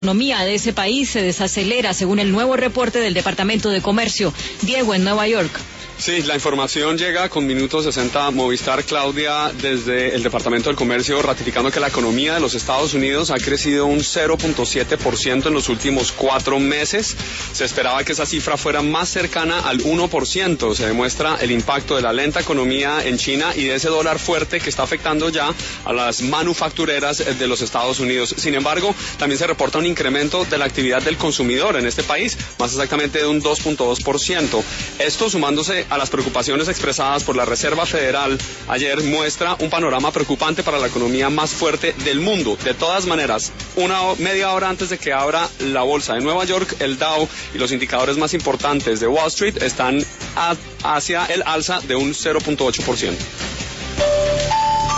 economía de ese país se desacelera, según el nuevo reporte del Departamento de Comercio. Diego, en Nueva York. Sí, la información llega con minutos 60 Movistar. Claudia, desde el Departamento del Comercio, ratificando que la economía de los Estados Unidos ha crecido un 0.7% en los últimos 4 meses. Se esperaba que esa cifra fuera más cercana al 1%. Se demuestra el impacto de la lenta economía en China y de ese dólar fuerte que está afectando ya a las manufactureras de los Estados Unidos. Sin embargo, también se reporta un incremento de la actividad del consumidor en este país, más exactamente de un 2.2%. Esto, sumándose a las preocupaciones expresadas por la Reserva Federal ayer, muestra un panorama preocupante para la economía más fuerte del mundo. De todas maneras, media hora antes de que abra la bolsa de Nueva York, el Dow y los indicadores más importantes de Wall Street están hacia el alza de un 0.8%.